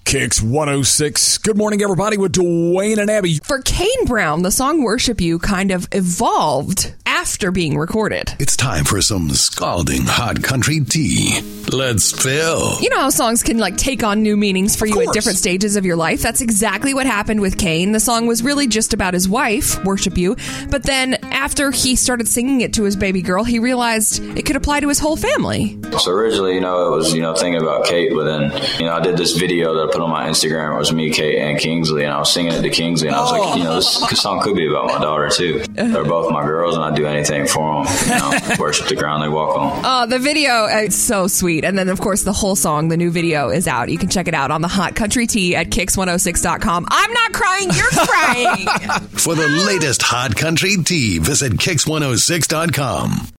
Kicks 106. Good morning, everybody, with Dwayne and Abby. For Kane Brown, the song Worship You kind of evolved after being recorded. It's time for some scalding hot country tea. Let's spill. You know how songs can take on new meanings for you at different stages of your life? That's exactly what happened with Kane. The song was really just about his wife, Worship You, but then after he started singing it to his baby girl, he realized it could apply to his whole family. So originally, it was, thinking about Kate, but then, I did this video that I put on my Instagram. It was me, Kate, and Kingsley, and I was singing it to Kingsley, and I was like, this song could be about my daughter, too. They're both my girls, and I'd do anything for them, worship the ground they walk on. Oh, the video, it's so sweet. And then, of course, the whole song, the new video is out. You can check it out on the Hot Country Tea at Kicks106.com. I'm not crying, you're crying. For the latest Hot Country Tea, visit Kicks106.com.